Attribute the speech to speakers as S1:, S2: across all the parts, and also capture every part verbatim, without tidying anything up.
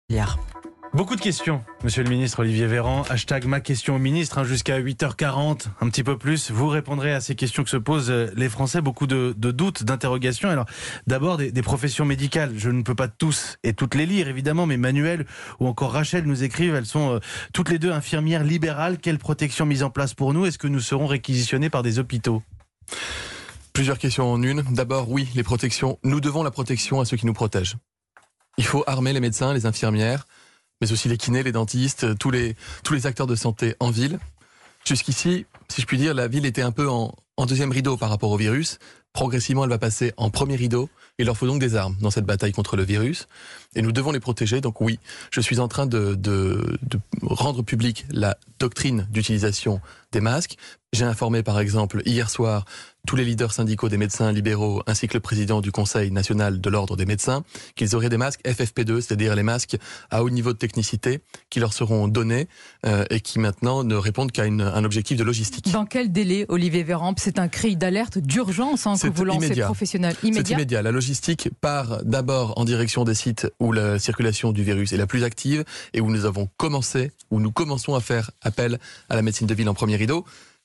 S1: Hier.
S2: Beaucoup de questions, monsieur le ministre Olivier Véran. Hashtag ma question au ministre, hein, jusqu'à huit heures quarante, un petit peu plus. Vous répondrez à ces questions que se posent les Français. Beaucoup de, de doutes, d'interrogations. Alors, d'abord, des, des professions médicales. Je ne peux pas tous et toutes les lire, évidemment, mais Manuel ou encore Rachel nous écrivent. Elles sont euh, toutes les deux infirmières libérales. Quelle protection mise en place pour nous? Est-ce que nous serons réquisitionnés par des hôpitaux?
S3: Plusieurs questions en une. D'abord, oui, les protections. Nous devons la protection à ceux qui nous protègent. Il faut armer les médecins, les infirmières, mais aussi les kinés, les dentistes, tous les, tous les acteurs de santé en ville. Jusqu'ici, si je puis dire, la ville était un peu en, en deuxième rideau par rapport au virus. Progressivement, elle va passer en premier rideau. Il leur faut donc des armes dans cette bataille contre le virus. Et nous devons les protéger. Donc oui, je suis en train de, de, de rendre publique la doctrine d'utilisation des masques. J'ai informé par exemple hier soir tous les leaders syndicaux des médecins libéraux ainsi que le président du Conseil national de l'ordre des médecins qu'ils auraient des masques F F P deux, c'est-à-dire les masques à haut niveau de technicité qui leur seront donnés euh, et qui maintenant ne répondent qu'à une, un objectif de logistique.
S1: Dans quel délai, Olivier Véran? C'est un cri d'alerte d'urgence hein, que vous lancez,
S3: immédiat.
S1: Professionnel. Immédiat.
S3: C'est immédiat. La logistique part d'abord en direction des sites où la circulation du virus est la plus active et où nous avons commencé, où nous commençons à faire appel à la médecine de ville en premier rideau.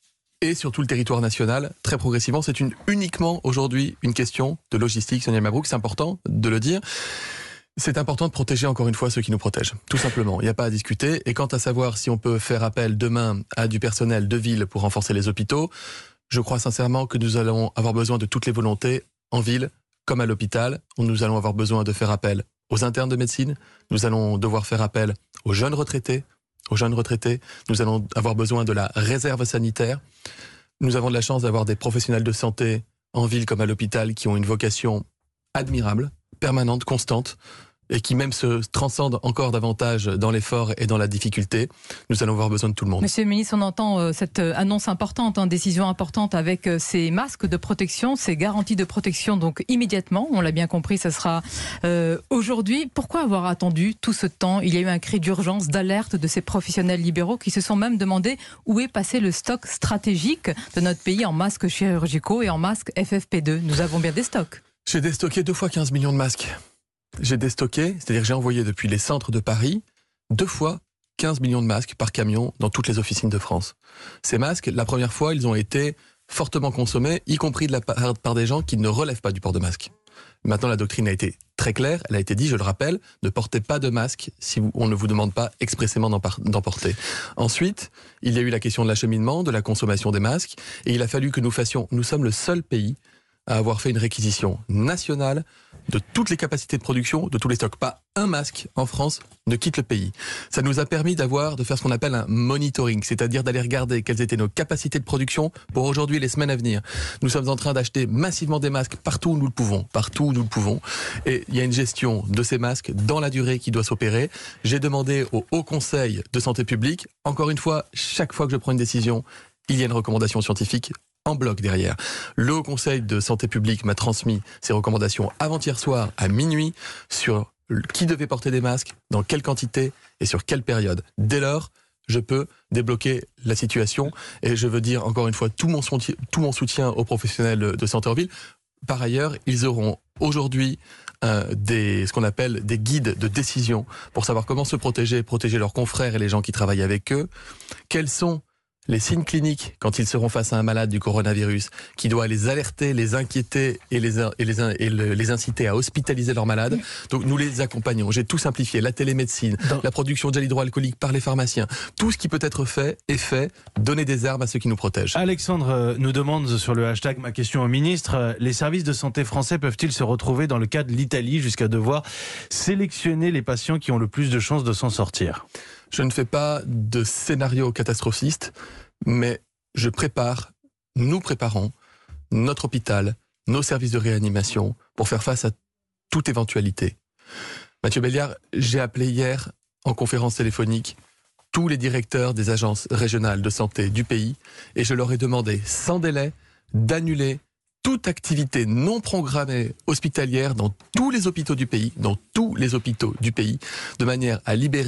S3: Et sur tout le territoire national, très progressivement. C'est une, uniquement aujourd'hui une question de logistique, Sonia Mabrouk, c'est important de le dire. C'est important de protéger encore une fois ceux qui nous protègent, tout simplement. Il n'y a pas à discuter. Et quant à savoir si on peut faire appel demain à du personnel de ville pour renforcer les hôpitaux, je crois sincèrement que nous allons avoir besoin de toutes les volontés en ville comme à l'hôpital, où nous allons avoir besoin de faire appel aux internes de médecine, nous allons devoir faire appel aux jeunes retraités, aux jeunes retraités, nous allons avoir besoin de la réserve sanitaire. Nous avons de la chance d'avoir des professionnels de santé en ville comme à l'hôpital qui ont une vocation admirable, permanente, constante, et qui même se transcendent encore davantage dans l'effort et dans la difficulté. Nous allons avoir besoin de tout le monde.
S1: Monsieur le ministre, on entend euh, cette annonce importante, hein, décision importante avec euh, ces masques de protection, ces garanties de protection, donc immédiatement, on l'a bien compris, ça sera euh, aujourd'hui. Pourquoi avoir attendu tout ce temps? Il y a eu un cri d'urgence, d'alerte de ces professionnels libéraux qui se sont même demandé où est passé le stock stratégique de notre pays en masques chirurgicaux et en masques F F P deux. Nous avons bien des stocks.
S3: J'ai déstocké deux fois quinze millions de masques. J'ai déstocké, c'est-à-dire j'ai envoyé depuis les centres de Paris deux fois quinze millions de masques par camion dans toutes les officines de France. Ces masques, la première fois, ils ont été fortement consommés, y compris de la part par des gens qui ne relèvent pas du port de masque. Maintenant, la doctrine a été très claire, elle a été dit, je le rappelle, ne portez pas de masque si vous, on ne vous demande pas expressément d'en, par, d'en porter. Ensuite, il y a eu la question de l'acheminement, de la consommation des masques, et il a fallu que nous fassions, nous sommes le seul pays à avoir fait une réquisition nationale de toutes les capacités de production, de tous les stocks. Pas un masque en France ne quitte le pays. Ça nous a permis d'avoir, de faire ce qu'on appelle un monitoring, c'est-à-dire d'aller regarder quelles étaient nos capacités de production pour aujourd'hui et les semaines à venir. Nous sommes en train d'acheter massivement des masques partout où nous le pouvons, partout où nous le pouvons. Et il y a une gestion de ces masques dans la durée qui doit s'opérer. J'ai demandé au Haut Conseil de santé publique, encore une fois, chaque fois que je prends une décision, il y a une recommandation scientifique en bloc derrière. Le Haut Conseil de santé publique m'a transmis ses recommandations avant-hier soir à minuit sur qui devait porter des masques, dans quelle quantité et sur quelle période. Dès lors, je peux débloquer la situation et je veux dire encore une fois tout mon soutien, tout mon soutien aux professionnels de santé en ville. Par ailleurs, ils auront aujourd'hui euh, des, ce qu'on appelle des guides de décision pour savoir comment se protéger, protéger leurs confrères et les gens qui travaillent avec eux. Quels sont les signes cliniques quand ils seront face à un malade du coronavirus qui doit les alerter, les inquiéter et les, et les, et les inciter à hospitaliser leurs malades. Donc nous les accompagnons. J'ai tout simplifié. La télémédecine, Dans... la production de gel hydroalcoolique par les pharmaciens. Tout ce qui peut être fait est fait. Donner des armes à ceux qui nous protègent.
S2: Alexandre nous demande sur le hashtag ma question au ministre, les services de santé français peuvent-ils se retrouver dans le cas de l'Italie jusqu'à devoir sélectionner les patients qui ont le plus de chances de s'en sortir?
S3: Je ne fais pas de scénario catastrophiste, mais je prépare, nous préparons notre hôpital, nos services de réanimation pour faire face à toute éventualité. Mathieu Belliard, j'ai appelé hier en conférence téléphonique tous les directeurs des agences régionales de santé du pays et je leur ai demandé sans délai d'annuler toute activité non programmée hospitalière dans tous les hôpitaux du pays, dans tous les hôpitaux du pays, de manière à libérer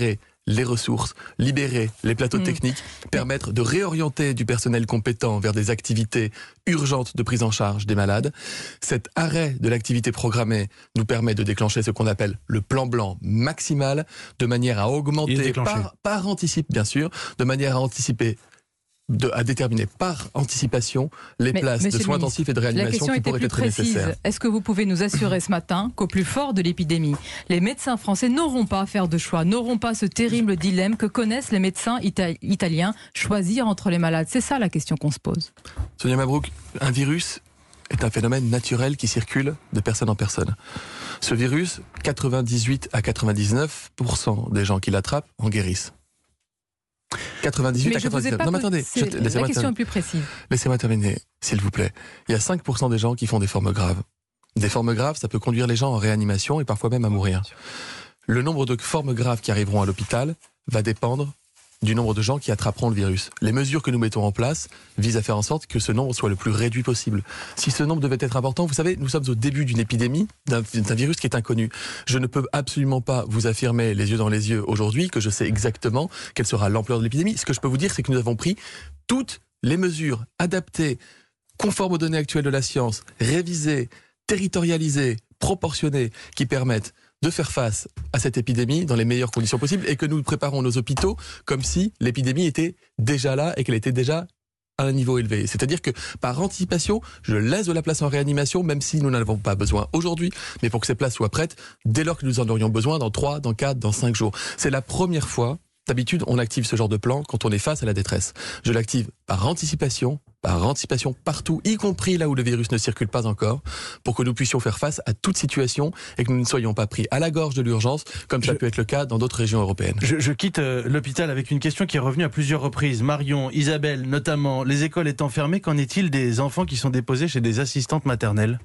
S3: les ressources, libérer les plateaux mmh. techniques, permettre de réorienter du personnel compétent vers des activités urgentes de prise en charge des malades. Cet arrêt de l'activité programmée nous permet de déclencher ce qu'on appelle le plan blanc maximal, de manière à augmenter, par, par anticipe bien sûr, de manière à anticiper De, à déterminer par anticipation les Mais, places de soins intensifs et de réanimation qui pourraient être précise. nécessaires.
S1: Est-ce que vous pouvez nous assurer ce matin qu'au plus fort de l'épidémie, les médecins français n'auront pas à faire de choix, n'auront pas ce terrible dilemme que connaissent les médecins ita- italiens, choisir entre les malades? C'est ça la question qu'on se pose.
S3: Sonia Mabrouk, un virus est un phénomène naturel qui circule de personne en personne. Ce virus, quatre-vingt-dix-huit à quatre-vingt-dix-neuf pour cent des gens qui l'attrapent en guérissent. quatre-vingt-dix-huit
S1: mais
S3: à quatre-vingt-dix-neuf. Non, mais attendez.
S1: Je, la question
S3: terminer.
S1: est plus précise.
S3: Laissez-moi terminer, s'il vous plaît. Il y a cinq pour cent des gens qui font des formes graves. Des formes graves, ça peut conduire les gens en réanimation et parfois même à mourir. Le nombre de formes graves qui arriveront à l'hôpital va dépendre du nombre de gens qui attraperont le virus. Les mesures que nous mettons en place visent à faire en sorte que ce nombre soit le plus réduit possible. Si ce nombre devait être important, vous savez, nous sommes au début d'une épidémie, d'un, d'un virus qui est inconnu. Je ne peux absolument pas vous affirmer les yeux dans les yeux aujourd'hui que je sais exactement quelle sera l'ampleur de l'épidémie. Ce que je peux vous dire, c'est que nous avons pris toutes les mesures adaptées, conformes aux données actuelles de la science, révisées, territorialisées, proportionnées, qui permettent de faire face à cette épidémie dans les meilleures conditions possibles et que nous préparons nos hôpitaux comme si l'épidémie était déjà là et qu'elle était déjà à un niveau élevé. C'est-à-dire que par anticipation, je laisse de la place en réanimation même si nous n'en avons pas besoin aujourd'hui, mais pour que ces places soient prêtes dès lors que nous en aurions besoin dans trois, dans quatre, dans cinq jours. C'est la première fois. D'habitude, on active ce genre de plan quand on est face à la détresse. Je l'active par anticipation, par anticipation partout, y compris là où le virus ne circule pas encore, pour que nous puissions faire face à toute situation et que nous ne soyons pas pris à la gorge de l'urgence, comme ça je, peut être le cas dans d'autres régions européennes.
S2: Je, je quitte euh, l'hôpital avec une question qui est revenue à plusieurs reprises. Marion, Isabelle, notamment, les écoles étant fermées, qu'en est-il des enfants qui sont déposés chez des assistantes maternelles?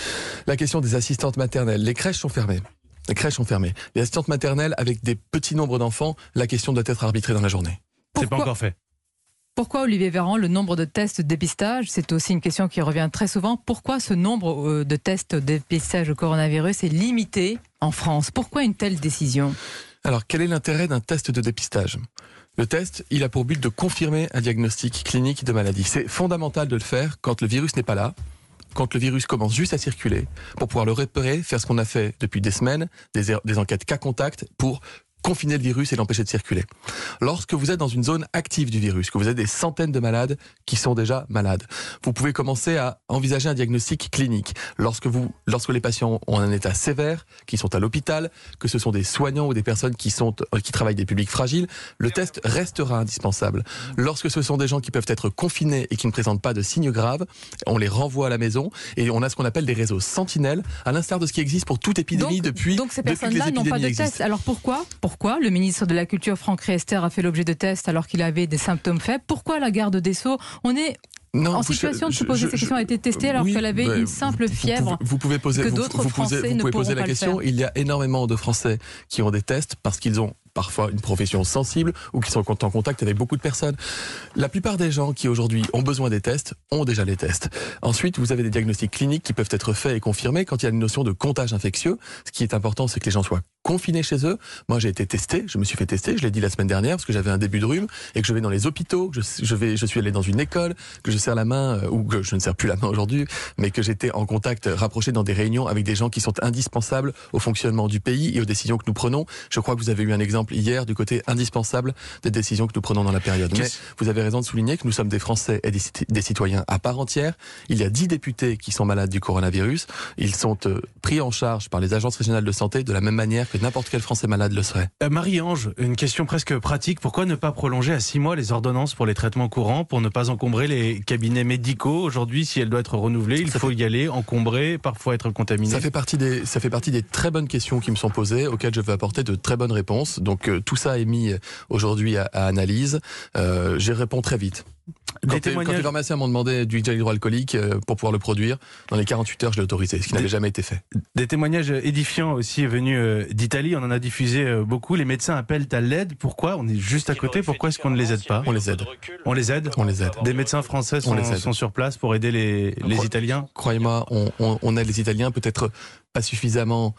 S3: La question des assistantes maternelles. Les crèches sont fermées. Les crèches sont fermées. Les assistantes maternelles, avec des petits nombres d'enfants, la question doit être arbitrée dans la journée.
S2: C'est pas encore fait.
S1: Pourquoi, Olivier Véran, le nombre de tests de dépistage, c'est aussi une question qui revient très souvent, pourquoi ce nombre de tests de dépistage au coronavirus est limité en France? Pourquoi une telle décision?
S3: Alors, quel est l'intérêt d'un test de dépistage? Le test, il a pour but de confirmer un diagnostic clinique de maladie. C'est fondamental de le faire quand le virus n'est pas là, quand le virus commence juste à circuler, pour pouvoir le repérer, faire ce qu'on a fait depuis des semaines, des, des enquêtes cas contact, pour confiner le virus et l'empêcher de circuler. Lorsque vous êtes dans une zone active du virus, que vous avez des centaines de malades qui sont déjà malades, vous pouvez commencer à envisager un diagnostic clinique. Lorsque vous, lorsque les patients ont un état sévère, qui sont à l'hôpital, que ce sont des soignants ou des personnes qui sont, qui travaillent des publics fragiles, le test restera indispensable. Lorsque ce sont des gens qui peuvent être confinés et qui ne présentent pas de signes graves, on les renvoie à la maison et on a ce qu'on appelle des réseaux sentinelles, à l'instar de ce qui existe pour toute épidémie
S1: donc,
S3: depuis,
S1: donc ces
S3: depuis que les
S1: personnes-là n'ont pas de
S3: existent.
S1: test. Alors pourquoi Pourquoi Pourquoi le ministre de la Culture, Franck Riester, a fait l'objet de tests alors qu'il avait des symptômes faibles? Pourquoi la garde des Sceaux, on est non, en situation je, de se poser je, ces questions, a été testée alors oui, qu'elle avait bah, une simple fièvre
S3: vous, vous pouvez poser,
S1: que
S3: vous,
S1: d'autres
S3: vous
S1: Français
S3: posez, vous
S1: ne
S3: pouvez
S1: pourront
S3: poser la
S1: pas
S3: question. Il y a énormément de Français qui ont des tests parce qu'ils ont parfois une profession sensible ou qui sont en contact avec beaucoup de personnes. La plupart des gens qui aujourd'hui ont besoin des tests ont déjà les tests. Ensuite, vous avez des diagnostics cliniques qui peuvent être faits et confirmés quand il y a une notion de comptage infectieux. Ce qui est important, c'est que les gens soient confinés chez eux. Moi, j'ai été testé, je me suis fait tester, je l'ai dit la semaine dernière, parce que j'avais un début de rhume et que je vais dans les hôpitaux, que je, je, vais, je suis allé dans une école, que je serre la main, euh, ou que je ne serre plus la main aujourd'hui, mais que j'étais en contact rapproché dans des réunions avec des gens qui sont indispensables au fonctionnement du pays et aux décisions que nous prenons. Je crois que vous avez eu un exemple hier du côté indispensable des décisions que nous prenons dans la période. Mais vous avez raison de souligner que nous sommes des Français et des, des citoyens à part entière. Il y a dix députés qui sont malades du coronavirus. Ils sont euh, pris en charge par les agences régionales de santé de la même manière que n'importe quel Français malade le serait.
S2: Euh, Marie-Ange, une question presque pratique. Pourquoi ne pas prolonger à six mois les ordonnances pour les traitements courants, pour ne pas encombrer les cabinets médicaux? Aujourd'hui, si elle doit être renouvelée, il ça faut fait... y aller, encombrer, parfois être contaminé.
S3: Ça fait partie des, ça fait partie des très bonnes questions qui me sont posées, auxquelles je veux apporter de très bonnes réponses. Donc euh, tout ça est mis aujourd'hui à, à analyse. Euh, j'y réponds très vite. Quand, témoignages... quand les pharmaciens m'ont demandé du gel hydroalcoolique euh, pour pouvoir le produire, dans les quarante-huit heures, je l'ai autorisé, ce qui n'avait jamais été fait.
S2: Des témoignages édifiants aussi venus euh, d'Italie, on en a diffusé euh, beaucoup. Les médecins appellent à l'aide. Pourquoi? On est juste à côté, pourquoi est-ce qu'on ne les aide pas?
S3: On les aide.
S2: On les aide
S3: On les aide.
S2: Des médecins français sont, sont sur place pour aider les, les
S3: Cro-
S2: Italiens?
S3: Croyez-moi, on, on, on aide les Italiens, peut-être pas suffisamment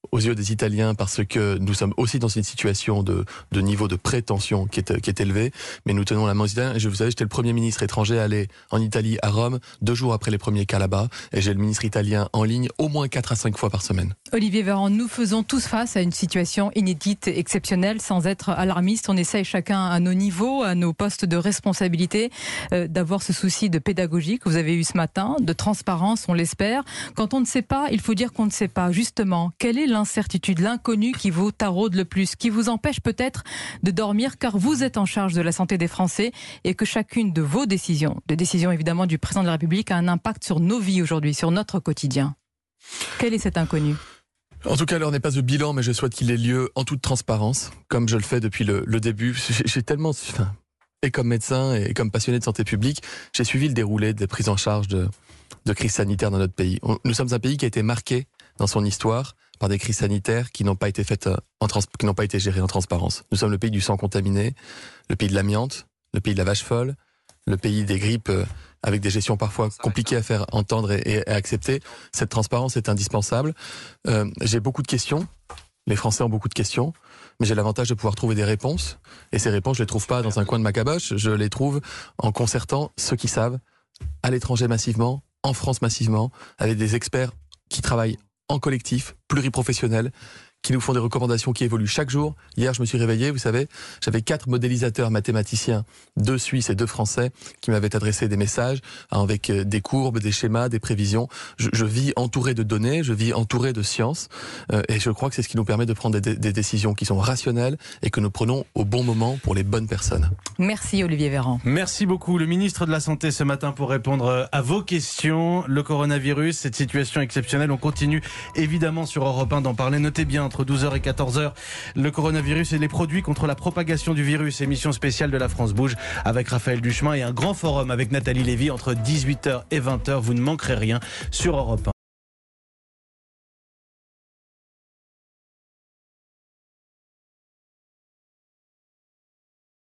S3: aux yeux des Italiens parce que nous sommes aussi dans une situation de, de niveau de prétention qui est, qui est élevé, mais nous tenons la main aux Italiens. Et je, vous savez, j'étais le premier ministre étranger à aller en Italie, à Rome, deux jours après les premiers cas là-bas, et j'ai le ministre italien en ligne au moins quatre à cinq fois par semaine.
S1: Olivier Véran, nous faisons tous face à une situation inédite, exceptionnelle, sans être alarmiste. On essaye chacun à nos niveaux, à nos postes de responsabilité, euh, d'avoir ce souci de pédagogie que vous avez eu ce matin, de transparence, on l'espère. Quand on ne sait pas, il faut dire qu'on ne sait pas. Justement, quelle est l'incertitude, l'inconnu qui vous taraude le plus, qui vous empêche peut-être de dormir, car vous êtes en charge de la santé des Français et que chacune de vos décisions, des décisions évidemment du président de la République, a un impact sur nos vies aujourd'hui, sur notre quotidien. Quel est cet inconnu ?
S3: En tout cas, l'heure n'est pas au bilan, mais je souhaite qu'il ait lieu en toute transparence, comme je le fais depuis le, le début. J'ai, j'ai tellement, enfin, et comme médecin et comme passionné de santé publique, j'ai suivi le déroulé des prises en charge de, de crises sanitaires dans notre pays. On, nous sommes un pays qui a été marqué dans son histoire par des crises sanitaires qui n'ont pas été faites en trans, qui n'ont pas été gérées en transparence. Nous sommes le pays du sang contaminé, le pays de l'amiante, le pays de la vache folle, le pays des grippes euh, avec des gestions parfois compliquées à faire entendre et, et à accepter. Cette transparence est indispensable. Euh, j'ai beaucoup de questions. Les Français ont beaucoup de questions, mais j'ai l'avantage de pouvoir trouver des réponses. Et ces réponses, je les trouve pas dans un coin de ma caboche. Je les trouve en concertant ceux qui savent, à l'étranger massivement, en France massivement, avec des experts qui travaillent en collectif, pluriprofessionnel, qui nous font des recommandations qui évoluent chaque jour. Hier, je me suis réveillé, vous savez, j'avais quatre modélisateurs mathématiciens, deux Suisses et deux Français, qui m'avaient adressé des messages avec des courbes, des schémas, des prévisions. Je, je vis entouré de données, je vis entouré de sciences, euh, et je crois que c'est ce qui nous permet de prendre des, des décisions qui sont rationnelles et que nous prenons au bon moment pour les bonnes personnes.
S1: Merci Olivier Véran.
S2: Merci beaucoup, le ministre de la Santé ce matin pour répondre à vos questions. Le coronavirus, cette situation exceptionnelle, on continue évidemment sur Europe un d'en parler. Notez bien, entre douze heures et quatorze heures, le coronavirus et les produits contre la propagation du virus. Émission spéciale de la France Bouge avec Raphaël Duchemin et un grand forum avec Nathalie Lévy entre dix-huit heures et vingt heures. Vous ne manquerez rien sur Europe un.